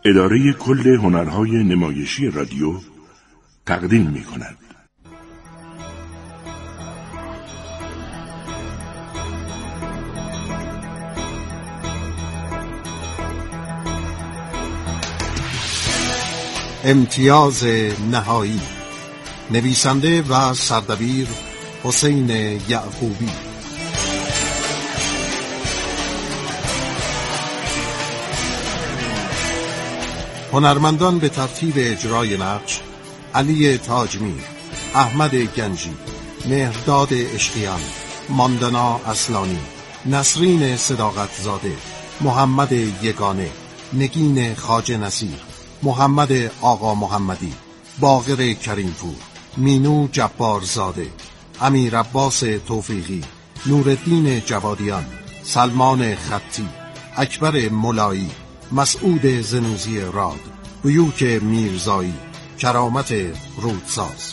اداره کل هنرهای نمایشی رادیو تقدیم می‌کند. امتیاز نهایی، نویسنده و سردبیر حسین یعقوبی. هنرمندان به ترتیب اجرای نقش: علی تاجمی، احمد گنجی، مهرداد اشقیان، ماندنا اصلانی، نسرین صداقتزاده، محمد یگانه، نگین خواجه نصیر، محمد آقا محمدی، باقر کریمپور، مینو جبارزاده، امیر عباس توفیقی، نورالدین جوادیان، سلمان خطی، اکبر ملایی، مسعود زنوزی راد، بیوک میرزایی، کرامت رودساز.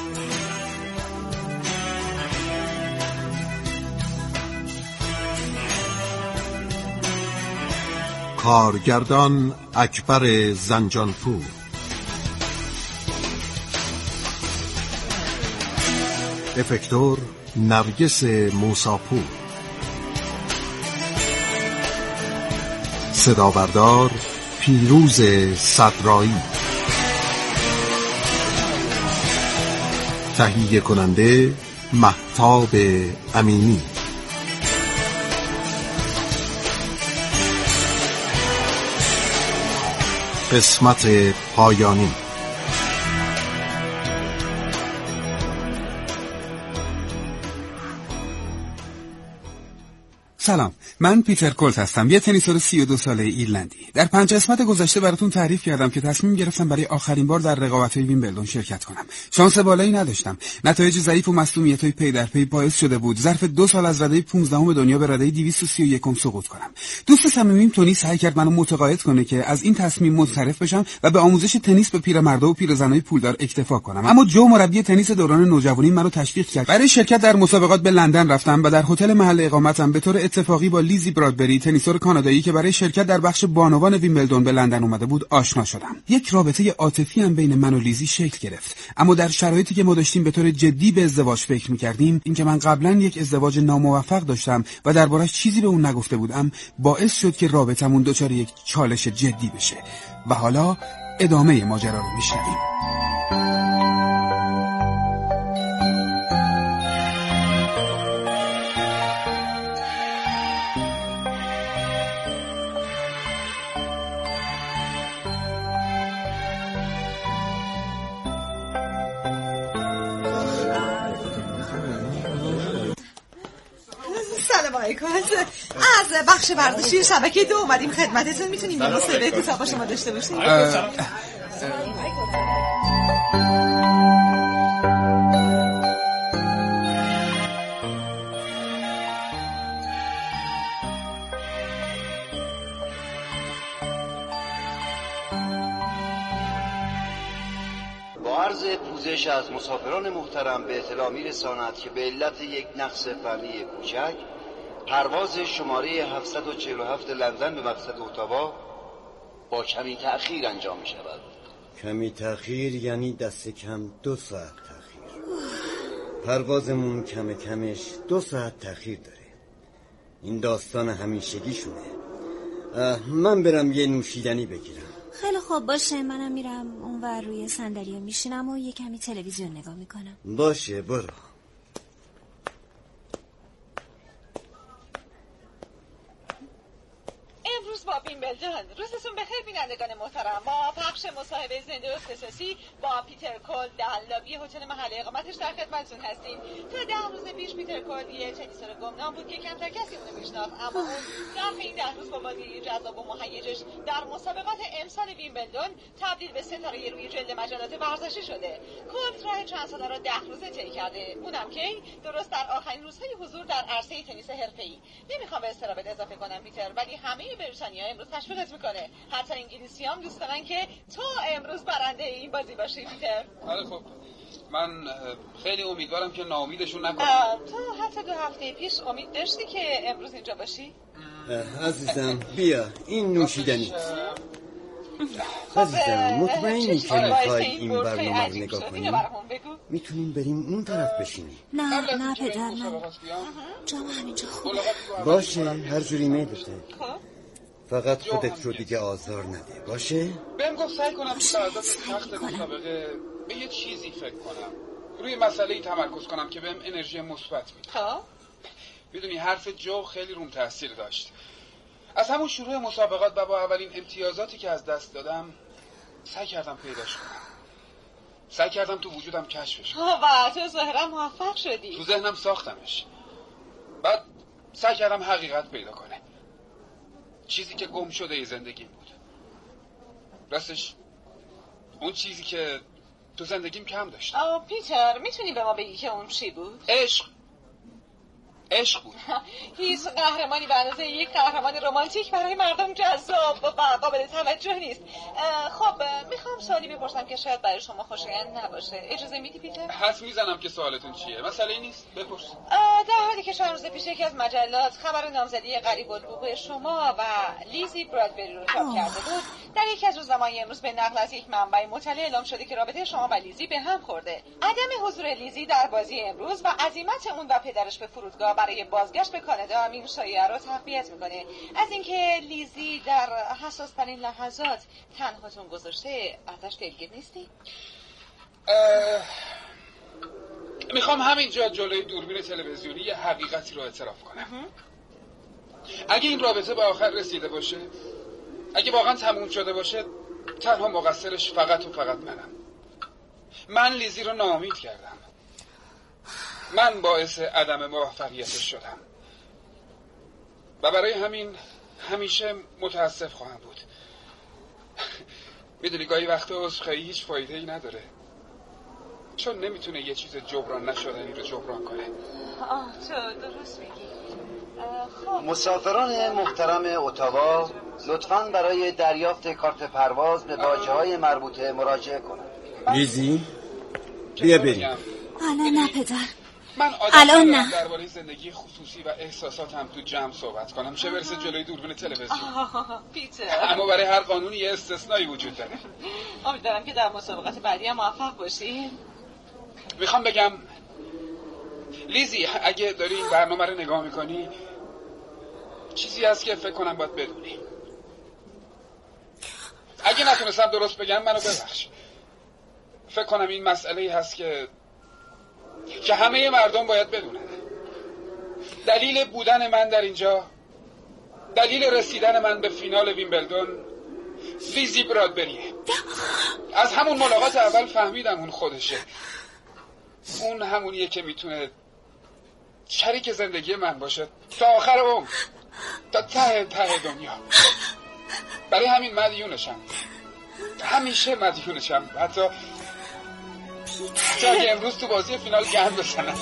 کارگردان اکبر زنجانپور. افکتور نرگس موساپور. صدابردار پیروز صدرایی. تهیه کننده مهتاب امینی. قسمت پایانی. سلام، من پیتر کولت هستم، یه تنیسور 32 ساله ایرلندی. در 5 قسمت گذشته براتون تعریف کردم که تصمیم گرفتم برای آخرین بار در رقابت‌های ویمبلدون شرکت کنم. شانس بالایی نداشتم. نتایج ضعیف و مصدومیت‌های پی در پی باعث شده بود ظرف 2 سال از رده 15 دنیا به رده 231 سقوط کنم. دوست صمیمیم تونی سعی کرد منو متقاعد کنه که از این تصمیم منصرف بشم و به آموزش تنیس به پیرمردا و پیرزنای پولدار اکتفا کنم. اما جو، مربی تنیس دوران نوجوانی، منو تشویق کرد. برای شرکت در مسابقات به لندن رفتم و در هتل محل اقامتم به طور اتفاقی با لیزی برادبری، تنیسور کانادایی که برای شرکت در بخش بانوان ویمبلدون به لندن اومده بود، آشنا شدم. یک رابطه عاطفی هم بین من و لیزی شکل گرفت. اما در شرایطی که ما داشتیم به طور جدی به ازدواج فکر می‌کردیم، اینکه من قبلا یک ازدواج ناموفق داشتم و دربارش چیزی به اون نگفته بودم، باعث شد که رابطمون دچار یک چالش جدی بشه. و حالا ادامه ماجرا رو میشنویم. از بخش ورزشی شبکه 2 اومدیم خدمتتون. میتونیم یه مصاحبه کوتاه با شما داشته باشیم؟ با عرض پوزش از مسافران محترم به اطلاع می‌رساند که به علت یک نقص فنی کوچک پرواز شماره 747 لندن به مقصد اتاوا با کمی تأخیر انجام می شود. کمی تأخیر یعنی دست کم 2 ساعت تأخیر. پروازمون کمش 2 ساعت تأخیر داره. این داستان همیشگیشونه. من برم یه نوشیدنی بگیرم. خیلی خوب، باشه، منم میرم اونور روی صندلی میشینم و یه کمی تلویزیون نگاه میکنم. باشه، برو. امروز با ویمبلدون. روزتون بخیر بینندگان محترم. ما پخش مصاحبه زنده و اختصاصی با پیتر کولت در لابی هتل محل اقامتش در خدمتتون هستیم. تا 10 روز پیش پیتر کولت یه تنیسور گمنام بود که کمتر کسی اونو میشناخت، اما اون در این 10 روز با بازی جذاب و مهیجش در مسابقات امسال ویمبلدون تبدیل به ستاره روی جلد مجلات ورزشی شده. کولت راه چند ساله را 10 روزه طی کرده، اونم که درست در آخرین روزهای حضور در عرصه تنیس حرفه‌ای. نمیخوام به استرابت اضافه کنم پیتر، ولی همه بریتانیا امروز تشویقت میکنه. حتی انگلیسی هم دوست دارن که تو امروز برنده این بازی باشی پیتر. آره خب، من خیلی امیدوارم که ناامیدشون نکنم. تو حتی 2 هفته پیش امید داشتی که امروز اینجا باشی؟ عزیزم بیا این نوشیدنی. عزیزم مطمئنی که میخوای این برنامه رو نگاه کنی؟ بگو. میتونیم بریم اون طرف بشینی. نه پدر، من جام همینجا خوبه. باشه، هر جوری میلته. فقط خودت رو دیگه آزار نده، باشه؟ بهم گفت سعی کنم تو لحظات سخت مسابقه به یه چیزی فکر کنم، روی مسئله‌ای تمرکز کنم که بهم انرژی مثبت میده. خب میدونی حرف جو خیلی روم تاثیر داشت. از همون شروع مسابقات و با اولین امتیازاتی که از دست دادم سعی کردم پیداش کنم، سعی کردم تو وجودم کشفش کنم. و تو ظاهرا موفق شدی. تو ذهنم ساختمش، بعد سعی کردم حقیقت پیدا کنه، چیزی که گم شده ای زندگیم بود. راستش اون چیزی که تو زندگیم کم داشت. پیتر، میتونی به ما بگی که اون چی بود؟ عشق بود. هیچ قهرمانی به اندازه یک قهرمان رمانتیک برای مردم جذاب و قابل توجه نیست. خب میخوام سوالی بپرسم که شاید برای شما خوشایند نباشه. اجازه میدی پیتر؟ حدس میزنم که سوالتون چیه. مسئله نیست، بپرس. در حالی که چند روز پیش یکی از مجلات خبر نامزدی قریب الوقوع شما و لیزی برادبری رو چاپ کرده بود، در یکی از روزنامه‌های امروز به نقل از یک منبع مطلع اعلام شده که رابطه شما و لیزی به هم خورده. عدم حضور لیزی در بازی امروز و عزیمت اون و پدرش به فرودگاه برای بازگشت به کانادا این شایعه رو تقویت میکنه. از اینکه لیزی در حساس‌ترین لحظات تنهاتون گذاشته ازش دلگیر نیستی؟ میخوام همینجا جلوی دوربین تلویزیونی یه حقیقتی رو اعتراف کنم. اگه این رابطه به آخر رسیده باشه، اگه واقعا تموم شده باشه، تنها مقصرش فقط و فقط منم. من لیزی رو ناامید کردم، من باعث عدم موفقیتش شدم و برای همین همیشه متاسف خواهم بود. میدونی گاهی وقتا عذرخواهی هیچ فایده ای نداره، چون نمیتونه یه چیز جبران نشدنی رو جبران کنه. تو درست میگی. مسافران محترم اتاوا لطفاً برای دریافت کارت پرواز به باجه‌های مربوطه مراجعه کنند. لیزی بیا بریم. الان نه پدر، من الان نه. درباره زندگی خصوصی و احساساتم تو جمع صحبت کنم، چه برسه جلوی دوربین تلویزیون. پیتر، اما برای هر قانونی یه استثنایی وجود داره. امیدوارم که در مسابقات بعدی هم موفق باشی. میخوام بگم لیزی، اگه داری این برنامه رو نگاه میکنی، چیزی هست که فکر کنم باید بدونی. اگه نتونستم درست بگم منو ببخش. فکر کنم این مسئله هست که همه مردم باید بدونن. دلیل بودن من در اینجا، دلیل رسیدن من به فینال ویمبلدون، لیزی برادبریه. از همون ملاقات اول فهمیدم اون خودشه. اون همونیه که میتونه شریک زندگی من باشه تا آخر عمر، تا ته دنیا. برای همین مدیونشم، همیشه مدیونشم. حتی اگه امروز تو بازی فینال گند بزنم.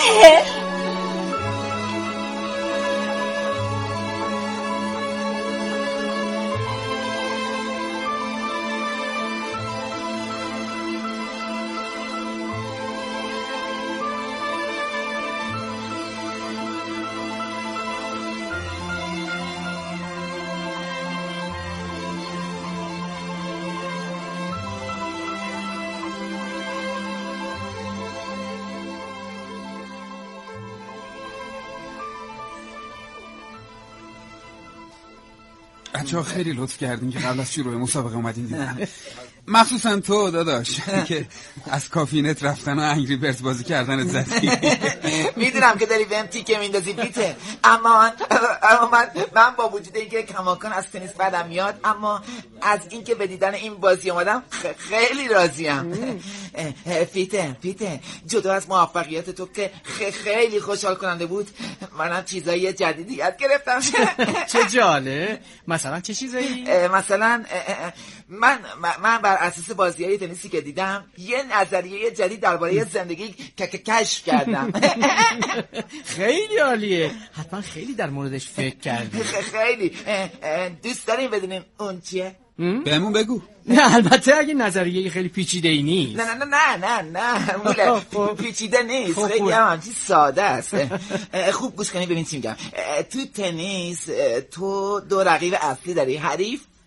بچه‌ها خیلی لطف کردین که قبل از شروع مسابقه اومدین دیدن، مخصوصا تو داداش که از کافینت رفتن و انگری برز بازی کردنت زدی. میدونم که داری بهم تیکه میندازی پیته، اما من با وجود اینکه کماکان از تنیس بدم میاد، اما از اینکه به دیدن این بازی اومدم خیلی راضیم. پیته جدا از موفقیت تو که خیلی خوشحال کننده بود، منم چیزایی جدیدی یاد گرفتم. چه جاله؟ مثلا چه چیزایی؟ مثلا من بر اساس بازی‌های تنیسی که دیدم یه نظریه جدید درباره زندگی کشف کردم. خیلی عالیه، حتما خیلی در موردش فکر کردی. خیلی دوست داریم بدونیم اون چیه؟ بهمون بگو. نه البته اگه نظریه خیلی پیچیده ای نیست. نه موله پیچیده نیست، خیلی همچین ساده است. خوب گوش کنید ببین چی میگم. تو تنیس تو دو رقیب اصلی داری، حریف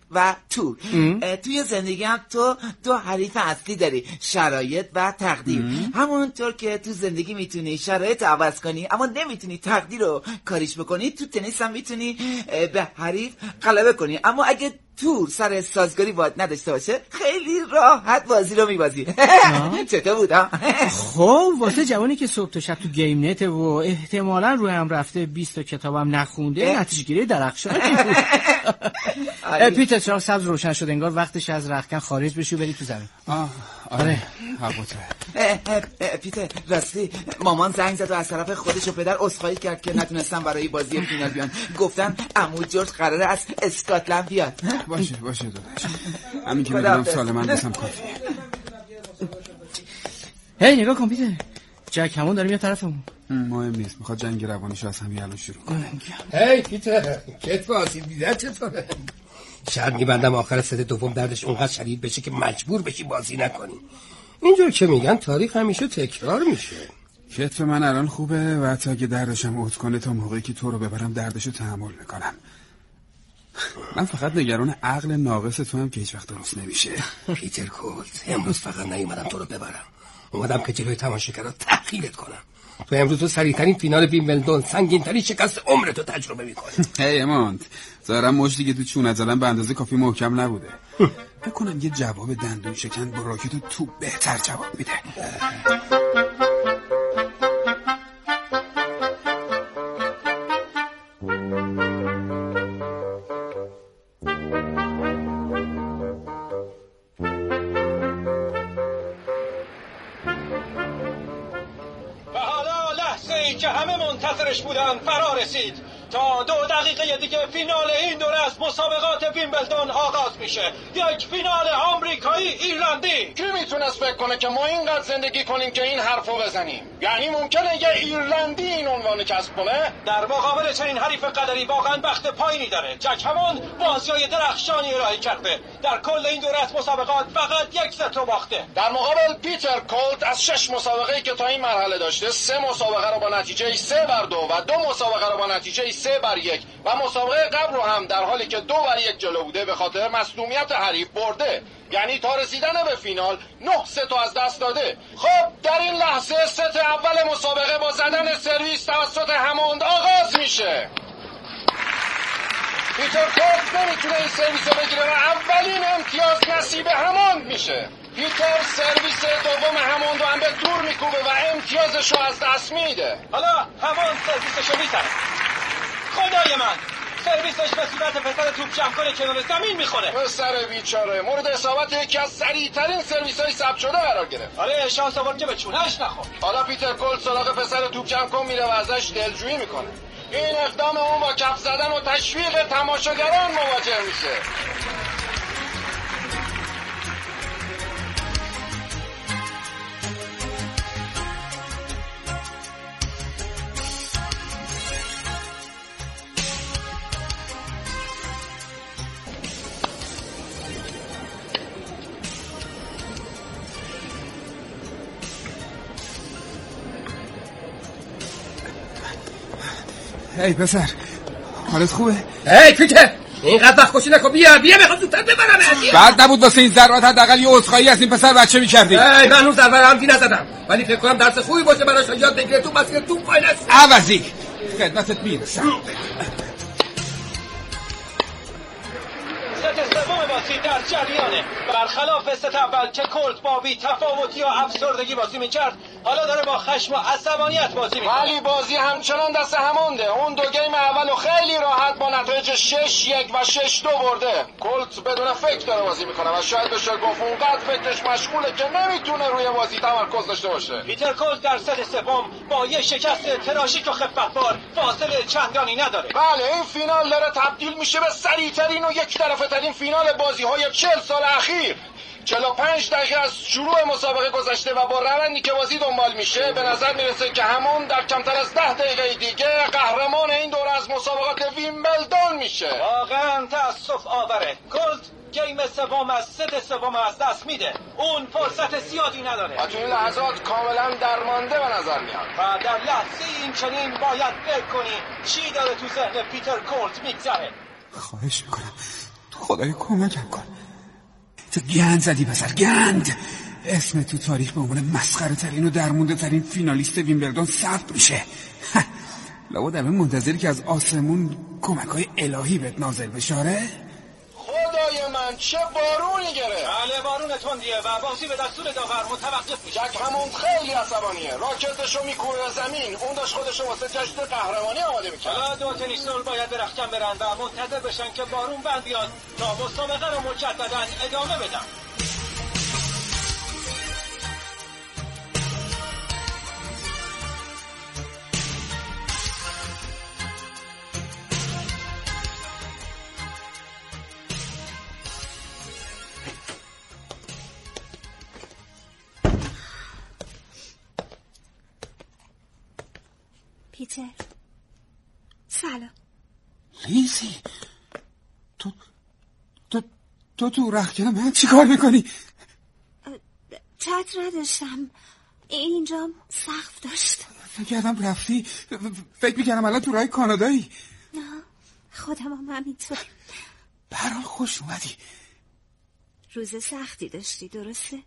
و تور. توی زندگی هم تو دو حریف اصلی داری، شرایط و تقدیر. همونطور که تو زندگی میتونی شرایط عوض کنی اما نمیتونی تقدیر رو کاریش بکنی، تو تنیس هم میتونی به حریف غلبه کنی. اما اگه تور سر سازگاری باید نداشته باشه خیلی راحت بازی رو میبازی. چطور بودم؟ خب واسه جوانی که صبح تا شب تو گیم نت و احتمالاً روی هم رفته 20 تا کتابم نخونده نتیجه گیری درخشانی بود. پیتر چراغ سبز روشن شد، انگار وقتش از رختکن خارج بشی و بری تو زمین. آره پیتر راستی مامان زنگ زد و از طرف خودش و پدر عذرخواهی کرد که نتونستن برای بازی فینال بیان. گفتن عمو جورج قراره از اسکاتلند بیاد. باشه داداش، همین که میدونم سال من بسم کافیه. هی نگاه کن پیتر، جک همون داره میاد طرفمون. مهم نیست، میخواد جنگ روانیشو از همین الان شروع کنه. هی پیتر، کتف آسیب دیدن چطوره؟ شاید میبندم آخر ست دوم دردش اونقدر شدید بشه که مجبور بشی بازی نکنی. اینجور که میگن تاریخ همیشه تکرار میشه. کتف من الان خوبه و حتی اگه دردشم اوت کنه تا موقعی که تو رو ببرم دردشو تحمل میکنم. من فقط نگران عقل ناقص تو هم که هیچ وقت درست نمیشه. پیتر کولت، امروز فقط نیومدم تو رو ببرم، اومدم که جلوی تماشاگرها تحقیرت کنم. تو امروز تو سریعترین فینال ویمبلدون، سنگین‌ترین شکست عمرتو تجربه میکنی. هی امانت، ظاهرا مشتی که تو چونت زدن به اندازه کافی محکم نبوده. بکنم یه جواب دندون شکن با راکت و تو بهتر جواب میده. که همه منتظرش بودن فرا رسید. تا 2 دقیقه دیگه فینال این دوره از مسابقات ویمبلدون آغاز میشه. یک فینال آمریکایی ایرلندی. کی میتونست فکر کنه که ما اینقدر زندگی کنیم که این حرفو بزنیم؟ یعنی ممکنه یه ایرلندی این عنوان کسب کنه؟ در مقابل چنین حریف قدری واقعا بخت پایینی داره. جک همون بازی‌های درخشانی ارائه کرده. در کل این دوره از مسابقات فقط 1 ست رو باخته. در مقابل پیتر کولت از 6 مسابقه‌ای که تا این مرحله داشته 3 مسابقه رو با نتیجه 3-2 و 2 مسابقه رو با نتیجه 3-1 و مسابقه قبل رو هم در حالی که 2-1 جلو بوده به خاطر مصدومیت حریف برده. یعنی تا رسیدن به فینال 9 ست از دست داده. خب در این لحظه ست اول مسابقه با زدن سرویس توسط هموند آغاز میشه. پیتر کولت نمیتونه این سرویس رو بگیره و اولین امتیاز نصیب هموند میشه. پیتر سرویس دوم هموند رو هم به دور میکوبه و امتیازش رو از دست میده. حالا هموند سرویسش رو میزنه. خدای من، سرویسش به صورت پسر توپ جمع کنه کنار زمین میخوره. پسر بیچاره مورد اصابت یکی از سریعترین سرویس‌های ثبت شده قرار گرفت. آره شانس آورد که به چونه‌اش نخورد. حالا پیتر کولت سراغ پسر توپ جمع کن میره و ازش دلجویی میکنه. این اقدام اون با کف زدن و تشویق تماشاگران مواجه میشه. هی پسر، حالت خوبه؟ هی پیتر، اینقدر وقت کشی نکن. بیا میخوام زودتر ببرم. بعد نبود واسه این ذرات حداقل یه عذرخواهی از این پسر بچه می‌کردی. من هنوز در عمدی نزدم، ولی فکر کنم درس خوبی باشه براش یاد بگیره تو مسیر توپ فاینال. عوضی خدمتت میرسم. ست سوم بازی در جریانه. برخلاف ست اول که کولت با بی تفاوتی و افسردگی بازی میکرد، حالا داره با خشم و عصبانیت بازی میکنه. ولی بازی همچنان دست همونده. اون 2 گیم اولو خیلی راحت با نتایج 6-1 و 6-2 برده. کولت بدون فکر داره بازی میکنه و شاید بشه گفت اونقدر فکرش مشغوله که نمیتونه روی بازی تمرکز داشته باشه. پیتر کولت در ست سوم با یه شکست تراشیک و خفتبار فاصله چندانی نداره. بله این فینال داره تبدیل میشه به سریعترین و یک طرفه ترین فینال بازی‌های 40 سال اخیر. 45 دقیقه از شروع مسابقه گذشته و با روندی که بازی دنبال میشه به نظر میرسه که همون در کمتر از 10 دقیقه دیگه قهرمان این دوره از مسابقات ویمبلدون میشه. واقعا تأسف آوره. کولت گیم سوم از ست سوم از دست میده. اون فرصت زیادی نداره و تو این لحظات کاملا درمانده به نظر میاد. و در لحظه این چنین باید فکر کنی چی داره تو ذهن پیتر کولت میگذره. خواهش میکنم خدایا کمکم کن. تو گند زدی پسر، گند. اسم تو تاریخ به عنوان مسخره ترین و درمونده ترین فینالیست ویمبلدون ثبت میشه. لابد همه منتظری که از آسمون کمک‌های الهی بهت نازل بشه. خدای من چه بارونی گره. بله بارون تندیه و بازی به دستور داور متوقف میشه. جک همون خیلی عصبانیه. راکتشو میکوبه زمین. اون داشت خودشو واسه جشن قهرمانی آماده میکنه. حالا دو تنیسور باید به رختکن برن و منتظر بشن که بارون بند بیاد تا مسابقه رو مجددا ادامه بدن. پیتر سلام. لیزی تو رختکن من چی کار میکنی؟ چتر نداشتم، اینجا سقف داشت. فکر کردم رفتی، فکر میکردم الان تو راه کانادایی. نه خودم هم همینطور. برحال خوش اومدی. روز سختی داشتی درسته؟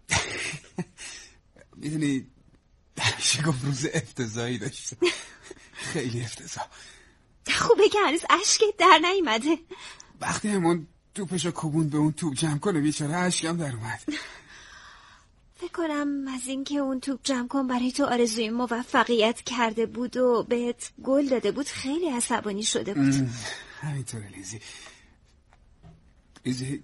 میدونی همیشه گفت روز افتضاحی داشته. خیلی افتضاح. خوبه که هنوز اشکت در نیومده. وقتی همون توپشو کوبون به اون توپ جمع کنه بیچاره اشکم در اومد. فکر کنم از این که اون توپ جمع کن برای تو آرزوی موفقیت کرده بود و بهت گل داده بود خیلی عصبانی شده بود. همینطوره لیزی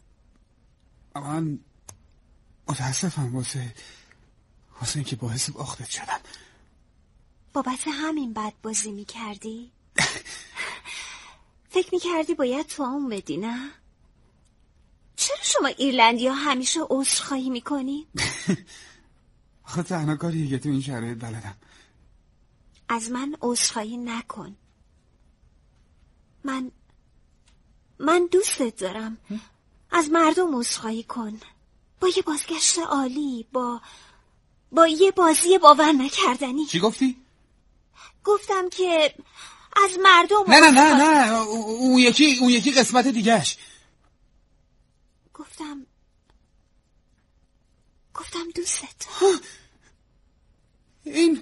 من متاسفم واسه این که باعث باختت شدم. بابت همین بد بازی میکردی؟ فکر میکردی باید تو هم بدی نه؟ چرا شما ایرلندی ها همیشه عذرخواهی میکنی؟ خود تنها کاریه که تو این شرایط بلدم. از من عذرخواهی نکن. من دوستت دارم. از مردم عذرخواهی کن. با یه بازگشت عالی، با یه بازی باور نکردنی. چی گفتی؟ گفتم که از مردم نه اون یکی قسمت دیگهش. گفتم دوستت. این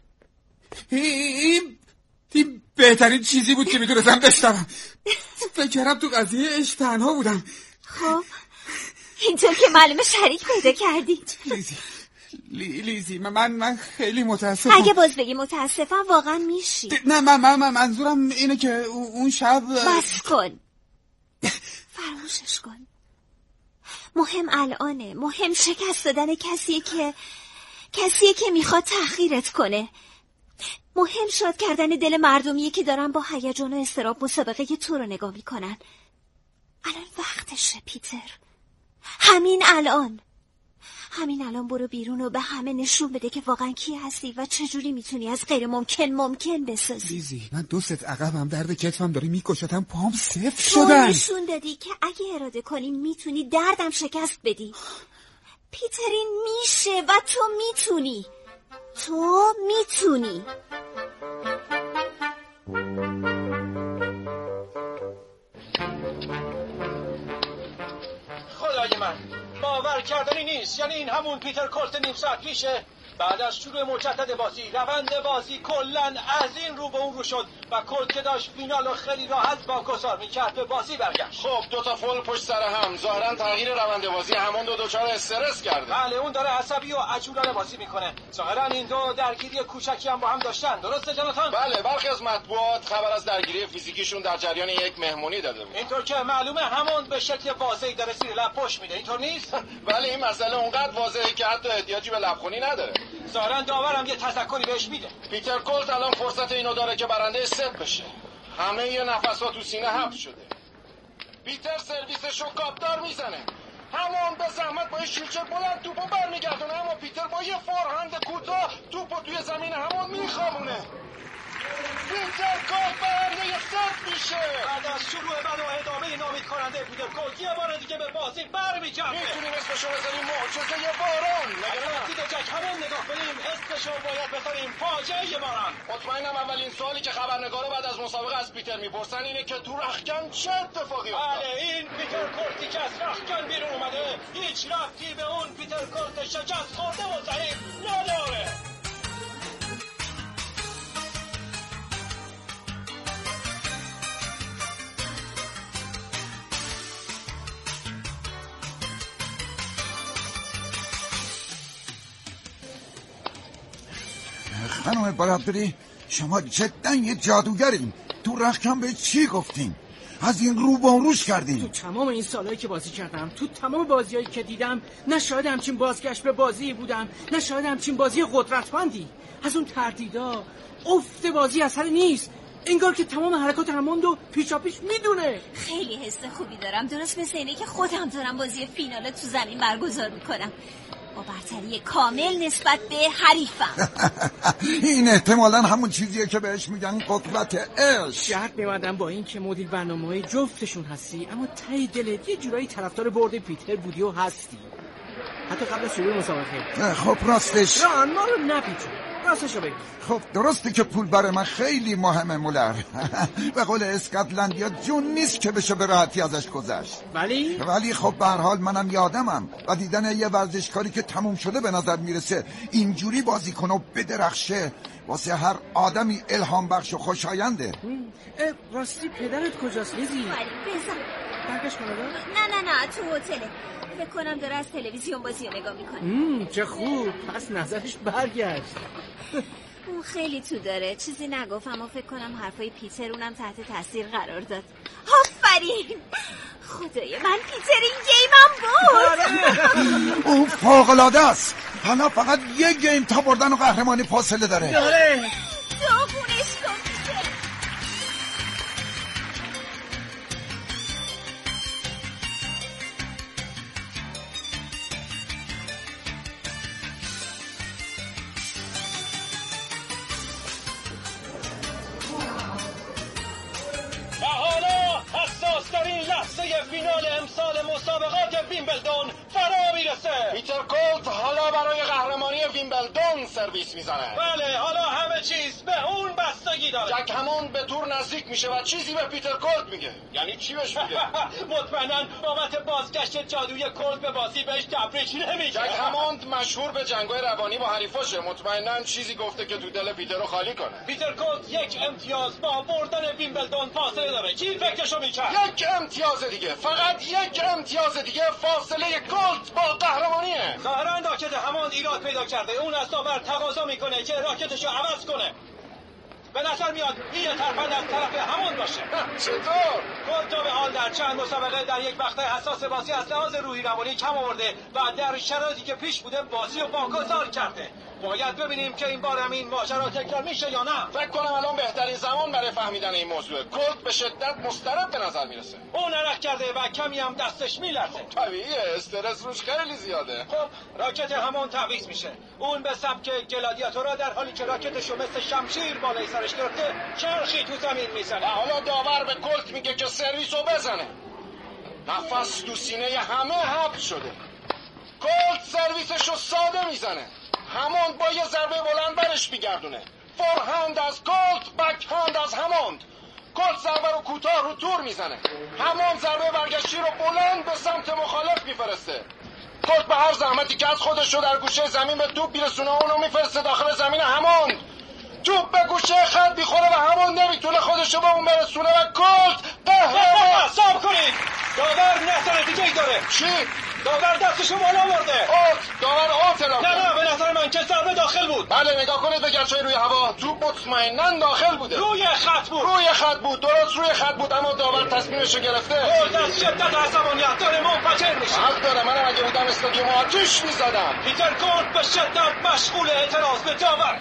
بهترین چیزی بود که میتونستم بشنوم. فکر کردم تو قضیه عشق تنها بودم. خب اینطور که معلومه شریک پیدا کردی. لیزی من خیلی متاسفم. اگه باز بگی متاسفم واقعا میشی. نه من منظورم اینه که اون شب. بس کن. فراموشش کن. مهم الانه. مهم شکست دادن کسیه که میخواد تأخیرت کنه. مهم شاد کردن دل مردمیه که دارن با هیجان و اضطراب مسابقه تو رو نگاه میکنن. الان وقتشه پیتر. همین الان برو بیرون و به همه نشون بده که واقعا کی هستی و چجوری میتونی از غیر ممکن بسازی. لیزی من دوست عقبم درد کتفم داره میکشتم، پام سفت تو شدن. نشون دادی که اگه اراده کنی میتونی دردم شکست بدی. پیترین میشه و تو میتونی. خدای من باور کردنی نیست. یعنی این همون پیتر کولت نیم ساعت پیشه. بعد از شروع مجدد بازی روند بازی کلن از این رو به اون رو شد و کولت که داشت فینال رو خیلی راحت واگذار میکرد به بازی برگشت. خب دوتا فول پشت سر هم ظاهرا تغییر روند بازی همون دچار استرس کرده. بله اون داره عصبی و عجولانه بازی میکنه. ظاهرا این دو درگیری کوچکی هم با هم داشتن. درسته جاناتان؟ بله برخی از مطبوعات خبر از درگیری فیزیکیشون در جریان یک مهمونی داده بود. اینطور که معلومه همون به شکل واضحی داره زیر لب پشت میده. اینطور نیست؟ بله این مسئله اونقدر واضحه که حتی احتیاجی به لبخونی نداره. ظاهرا داورم یه تذکری بهش میده. پیتر کولت الان فرصت اینو داره که برنده ست بشه. همه یه نفس‌ها تو سینه حبس شده. پیتر سرویسشو کاپدار میزنه. همون به زحمت با یه شیلچر بلند توپو برمیگردونه، اما پیتر با یه فورهند کوتاه توپو توی زمین همون میخوابونه. پیتر کولت برنده ست میشه. بعد از شروع بد و ادامه نامید کننده پیتر کولت یه بار دیگه به بازی برمیگرده. میتونیم اسمشو بذاریم معجزه باران. وقتی به جک همون نگاه کنیم اسمشو باید بذاریم فاجعه باران. مطمئنم اولین سوالی که خبرنگارا بعد از مسابقه از پیتر میپرسن اینه که تو رختکن چه اتفاقی افتاد. بله این پیتر که از رختکن بیرون اومده هیچ ربطی به اون پیتر کورت شکست خورده و ضعیف نداره. خانم برادری، شما جدا یه جادوگرین. تو رختکن به چی گفتین؟ از این رو با روش کردین؟ تو تمام این سالایی که بازی کردم، تو تمام بازیایی که دیدم، نه شاید همچین بازگشت به بازی بودم، نه شاید همچین بازی قدرتمندی. از اون تردیدا افت بازی اثر نیست، انگار که تمام حرکات هموندو پیشاپیش میدونه. خیلی حس خوبی دارم، درست مثل اینه که خودم دارم بازی فینال تو زمین برگزار میکنم با برتری کامل نسبت به حریفم. این احتمالاً همون چیزیه که بهش میگن قدرت عشق. شرط می‌بندم با این که مدیر برنامه‌های جفتشون هستی، اما ته دلت یه جورایی طرفدار برد پیتر بودی و هستی، حتی قبل از شروع مسابقه. خب راستش نه ما رو نپیچون، راستشو بگو. خب درسته که پول برای من خیلی مهمه مولر. به قول اسکاتلندیا جون نیست که بشه به راحتی ازش گذشت. ولی خب به هر حال منم یادمم و دیدن یه ورزشکاری که تموم شده به نظر میرسه اینجوری بازی کنه و بدرخشه واسه هر آدمی الهام بخش و خوشاینده. راستی پدرت کجاست لیزی؟ برگشت کانادا؟ نه تو هتله. فکر کنم داره از تلویزیون بازی رو نگاه میکنه. چه خوب، پس نظرش برگشت. اون خیلی تو داره، چیزی نگفت اما فکر کنم حرفای پیتر اونم تحت تاثیر قرار داد. آفرین، خدای من پیتر این گیمم بود. اون فوق‌العاده است. حالا فقط یه گیم تا بردن و قهرمانی فاصله داره. داغونش کن پیتر. فینال امسال مسابقات ویمبلدون فرا میرسه. پیتر کولت حالا برای قهرمانی ویمبلدون سرویس میزنه. بله، حالا همه چیز به اون بستگی داره. جک هموند به دور نزدیک میشه و چیزی به پیتر کولت میگه. یعنی چی بهش میگه؟ مطمئناً بابت بازگشت جادوی کولت به بازی بهش تبریک نمیگه. جک هموند مشهور به جنگ‌های روانی با حریفاشه. مطمئناً چیزی گفته که تو دل پیتر رو خالی کنه. پیتر کولت یک امتیاز با بردن ویمبلدون فاصله داره. کی فکرشو میکرد؟ یک امتیاز دیگه، فقط یک امتیاز دیگه فاصله کولت با قهرمانیه. ظاهراً راکت هموند ایراد پیدا کرده. اون از داور تقاضا میکنه که راکتشو عوض کنه. به نظر میاد این ترفند از طرف هموند باشه. چطور؟ کولت به حال در چند مسابقه در یک مقطع حساس بازی از لحاظ روحی روانی کم آورده و در شرایطی که پیش بوده بازی رو واگذار کرده. باید ببینیم که این بار هم این ماجرا تکرار میشه یا نه. فکر کنم الان بهترین زمان برای فهمیدن این موضوع. کولت به شدت مضطرب به نظر میرسه. اون عرق کرده و کمی هم دستش میلرزه. طبیعیه، استرس روش خیلی زیاده. خب راکت همون تعویض میشه. اون به سبک گلادیاتورا در حالی که راکتشو مثل شمشیر بالای سرش گرفته چرخی تو زمین میزنه. حالا داور به کولت میگه که سرویسو بزنه. نفس تو سینه همه حبس شده. کولت سرویسشو ساده میزنه. هموند با یه ضربه بلند برش میگردونه. فورهند از کولت، بکهند از هموند. کولت ضربه رو کوتاه رو تور میزنه. هموند ضربه برگشتی رو بلند به سمت مخالف میفرسته. کولت به هر زحمتی که از خودش رو در گوشه زمین به توپ میرسونه اونو میفرسته داخل زمین هموند. توپ به گوشه خط میخوره و هموند نمیتونه خودش رو به اون برسونه و کولت قهرمان. صبر کنید، داور نظر دیگه ای داره. چی؟ داور دستشو بالا آورده. داور اعلام. نه به نظر من که ضربه داخل بود. بله نگاه کنید به گرچه روی هوا. توپ مطمئناً داخل بوده. روی خط بود. درست روی خط بود اما داور تصمیمشو گرفته. از شدت عصبانیت داره منفجر میشه. حق داره، منم اگه بودم استادیوم آتیش میزدم. پیتر کولت به شدت مشغول اعتراض به داور.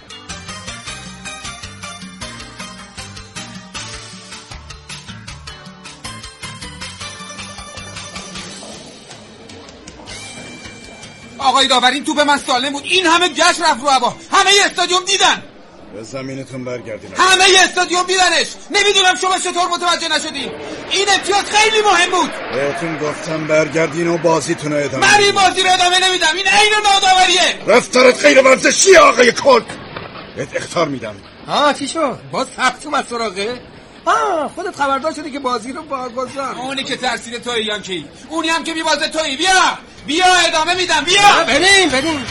آقای داور این توپ من سالم بود. این همه گشت رفت رو هوا. همه استادیوم دیدن. به زمینتون برگردین. همه استادیوم دیدنش. نمیدونم شما چطور متوجه نشدین. این امتیاز خیلی مهم بود. بهتون گفتم برگردین و بازیتون رو ادامه. من این بازی رو ادامه نمیدم. این عین ناداوریه. رفتارت غیر ورزشیه آقای کولت. بهت اخطار میدم. چی شد؟ باز ثبت اومد سراغه؟ خودت خبردار شدی که بازی رو واگذار. اونی که ترسید تویی یانکی، اونی هم که میبازه تویی. بیا ادامه میدم. بیا بریم.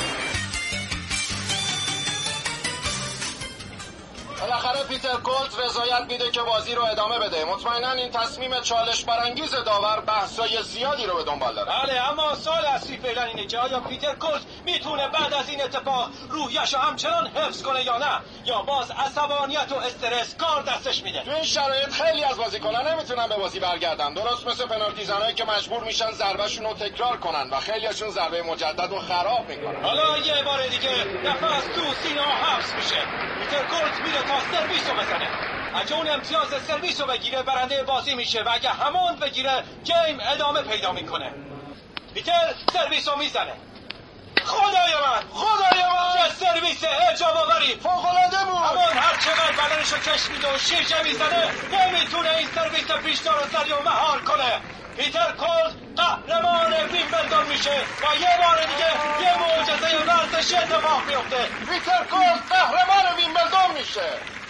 بالاخره پیتر کولت رضایت میده که بازی رو ادامه بده. مطمئنا این تصمیم چالش برانگیز داور بحثای زیادی رو به دنبال داره. بله، اما سوال اصلی فعلا اینه که آیا پیتر کولت میتونه بعد از این اتفاق روحیه‌شو همچنان حفظ کنه یا نه، یا باز عصبانیت و استرس کار دستش میده. تو این شرایط خیلی از بازیکنان نمیتونن به بازی برگردن، درست مثل پنالتی زنایی که مجبور میشن ضربهشون رو تکرار کنن و خیلیاشون ضربه مجدد رو خراب میکنن. حالا یه بار دیگه نفس تو سینه حبس میشه. پیتر کولت میره تا سرویس رو بزنه. اگه اون امتیاز سرویس رو بگیره برنده بازی میشه و اگه همون بگیره گیم ادامه پیدا میکنه. پیتر سرویس رو میزنه. خدای من چه سرویس اعجاب آوری، فوق‌العاده بود. همون هر چقدر بدنشو کش میده و شیشه میزنه نمیتونه این سرویس بیشتر و سریع و مهار کنه. پیتر کولت قهرمان ویمبلدون میشه و یه بار دیگه یه معجزه ورزشی اتفاق میفته. پیتر کولت قهرمان ویمبلدون میشه.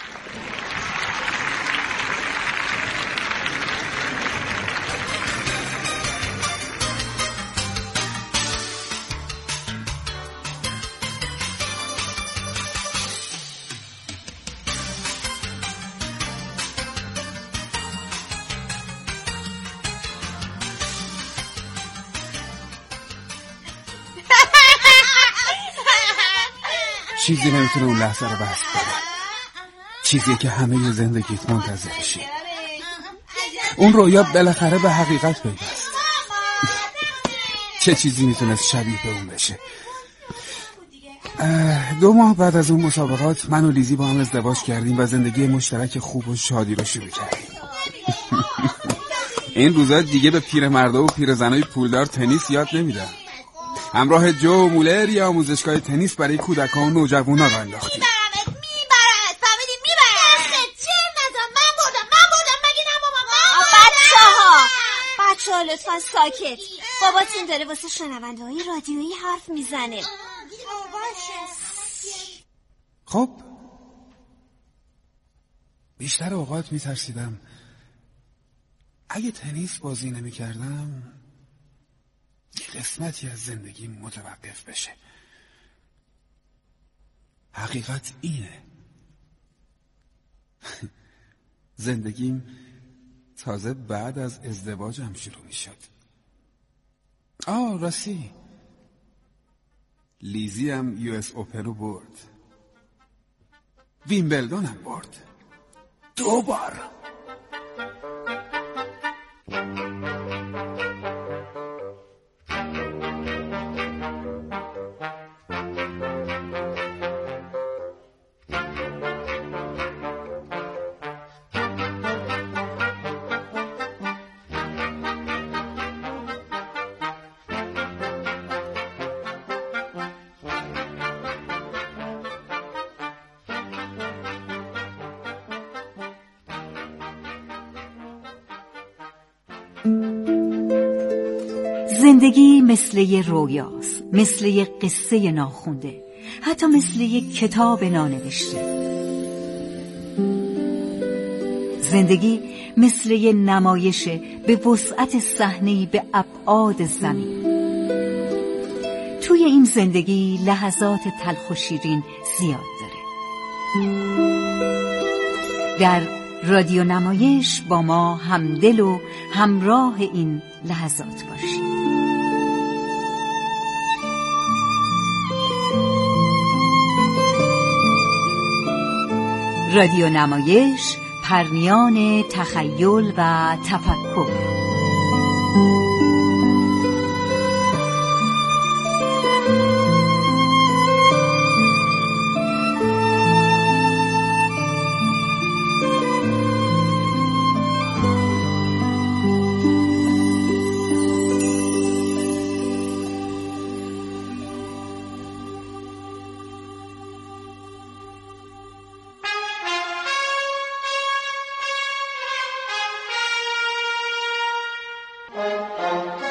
چیزی نمیتونه اون لحظه رو بس کنه. چیزی که همه زندگیت منتظرشی. اون رویا بالاخره به حقیقت پیوست. چه چیزی میتونست شبیه به اون بشه؟ 2 ماه بعد از اون مسابقات من و لیزی با هم ازدواج کردیم و زندگی مشترک خوب و شادی رو شروع کردیم. این روزا دیگه به پیرمردا و پیرزنای پولدار تنیس یاد نمیدن. همراه جو مولر یا آموزشگاه تنیس برای کودکان و نوجوانا را انداختیم. میبرد فهمیدی میبرد. چه نزن من بردم مگه نه مامان. بچه‌ها لطفا ساکت. باباتون داره واسه شنونده‌های رادیویی حرف میزنه. خب بیشتر اوقات میترسیدم اگه تنیس بازی نمی‌کردم قسمتی از زندگی متوقف بشه. حقیقت اینه. زندگیم تازه بعد از ازدواجم شروع می شد. راستی لیزی هم US اوپن رو برد. ویمبلدون هم برد 2 بار. زندگی مثل یه رویاست، مثل یه قصه ناخونده، حتی مثل یه کتاب نانوشته. زندگی مثل یه نمایشه به وسعت صحنه‌ای به ابعاد زمین. توی این زندگی لحظات تلخ و شیرین زیاد داره. در رادیو نمایش با ما همدل و همراه این لحظات باشید. رادیو نمایش، پرمیان تخیل و تفکر.